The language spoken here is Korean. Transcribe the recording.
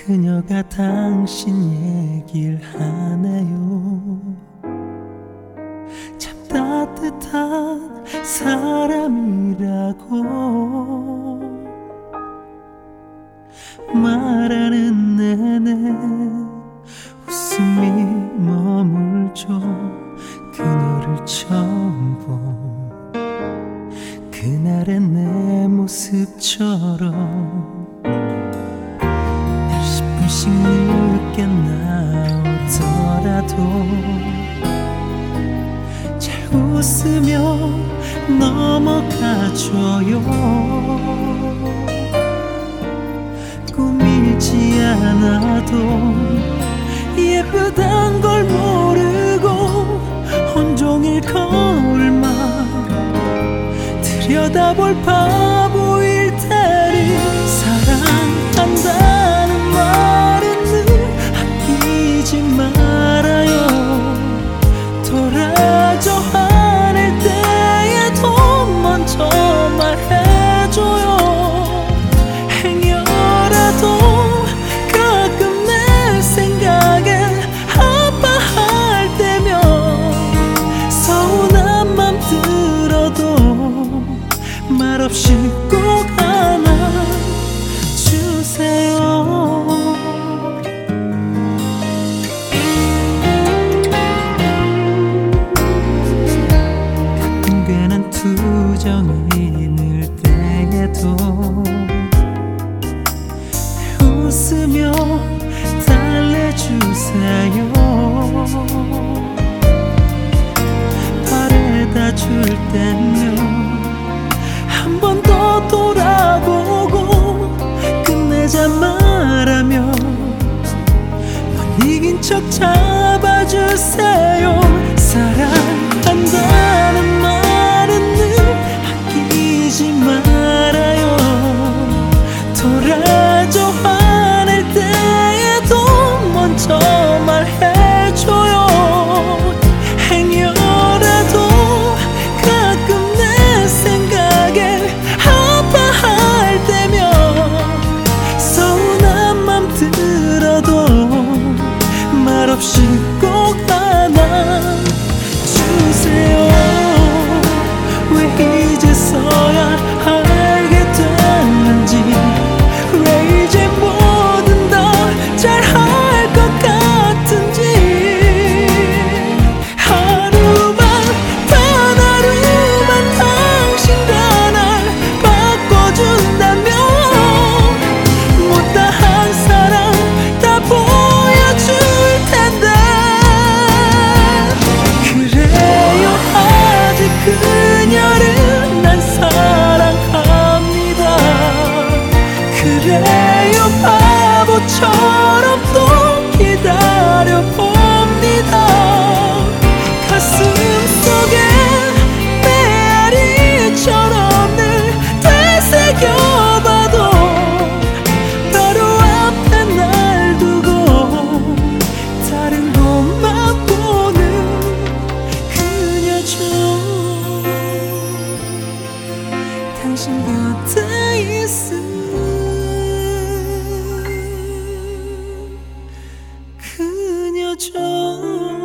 그녀가 당신 얘길 하네요. 참 따뜻한 사람이라고 말하는 내내 웃음이 머물죠. 그녀를 처음 본 그날의 내 모습처럼 날 10분씩 늦게 나오더라도 잘 웃으며 넘어가줘요. 꾸미지 않아도 예쁘단 걸 모르고 온종일 거울만 들여다볼 바보일 테니 사랑한다는 말은 늘 아끼지 말아요. 돌아줘 하늘 때에도 먼저 말해줘요. 행여라도 가끔 내 생각에 아파할 때면 서운한 맘 들어도 말없이 꼭 안아주세요. 가끔 괜한 투정이 늘 때에도 웃으며 달래주세요. 바래다 줄 때면 한 번 더 돌아보고 끝내자 말하며 못 이긴 척 잡아주세요. 사랑한다는 말은 늘 아끼지 말아요. 돌아줘 하늘 때에도 먼저 말해줘요. 행여라도 가끔 내 생각에 아파할 때면 서운한 맘 들어도 말없이 꼭 안아주세요. 왜 이제서야 알게 됐는지, 왜 이제 뭐든 다 잘할 것 같은지, 하루만 단 하루만 당신과 날 바꿔준다면 못다한 사랑 다 보여줄 텐데. 그래요 아직 그녀를 난 사랑합니다. 그래요 바보처럼 또 기다려봅니다. 가슴 속에 메아리처럼 늘 되새겨봐도 바로 앞에 날 두고 다른 곳만 보는 그녀죠. 당신 곁에 있음 그녀죠.